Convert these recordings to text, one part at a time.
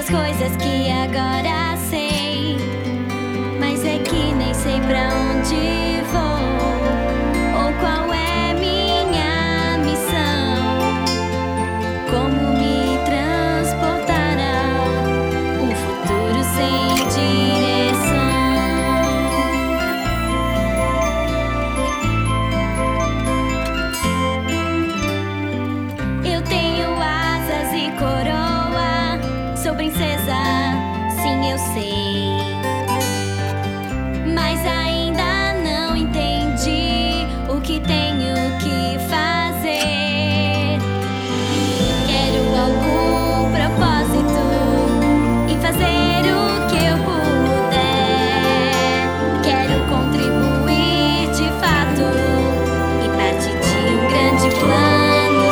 Tantas coisas que agora sei, mas é que nem sei pra onde vou ou qual é minha missão. Como me transportar a um futuro sem direção. Eu tenho asas e coroa, sou princesa, sim eu sei, mas ainda não entendi o que tenho que fazer. Quero algum propósito e fazer o que eu puder. Quero contribuir de fato e parte de um grande plano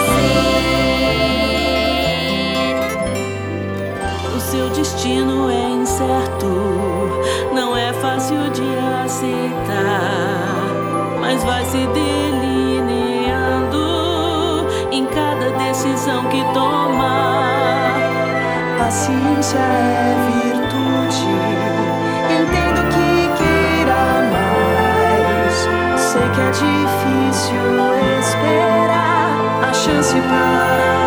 ser. O seu destino é incerto, não é fácil de aceitar, mas vai se delineando em cada decisão que tomar. Paciência é virtude, entendo que queira mais. Sei que é difícil esperar a chance para